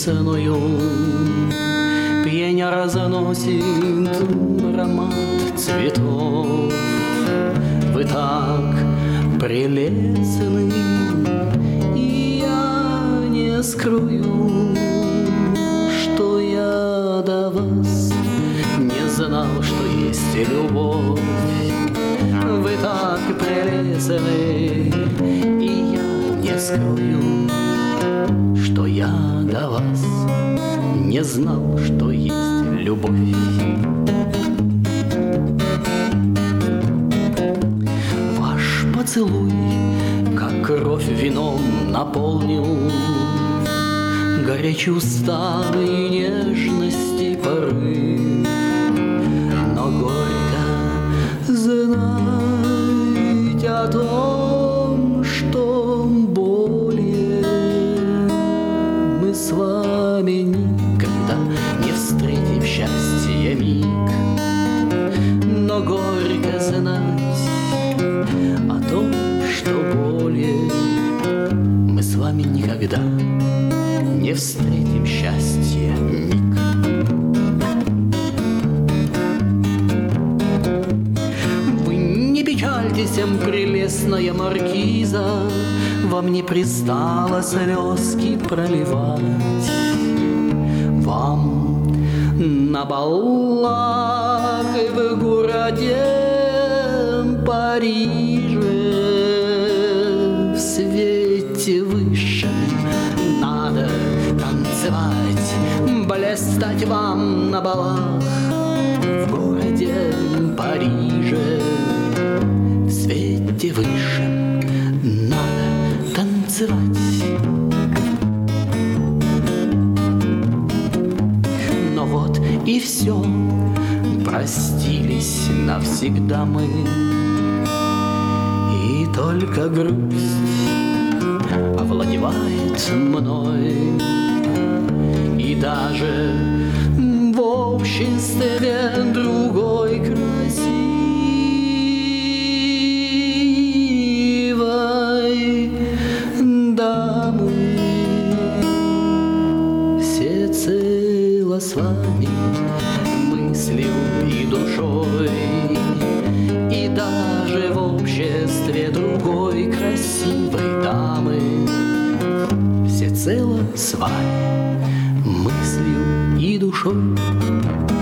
весною пеня разносит аромат цветов. Вы так прелестны, и я не скрою, что я до вас не знал, что есть любовь. Вы так прелестны, и я не скрою, что я до вас не знал, что есть любовь. Ваш поцелуй, как кровь вином, наполнил горячие уста и нежности порыв. Но горько знать о том, что более мы с вами никогда не встретим счастья миг. Но горько знать о том, что более мы с вами никогда не встретим счастья миг. Вы не печальтесь, прелестная маркиза, вам не пристало слезки проливать. Вам на балах в городе Париже в свете высшем надо танцевать, блистать вам на балах в городе Париже. В свете высшем надо танцевать. Но вот и все, простились навсегда мы, и только грусть овладевает мной. И даже в обществе другой красивой дамы всецело с вами мыслью и душой. И даже в обществе другой красивой дамы всецело с вами мыслью и душой.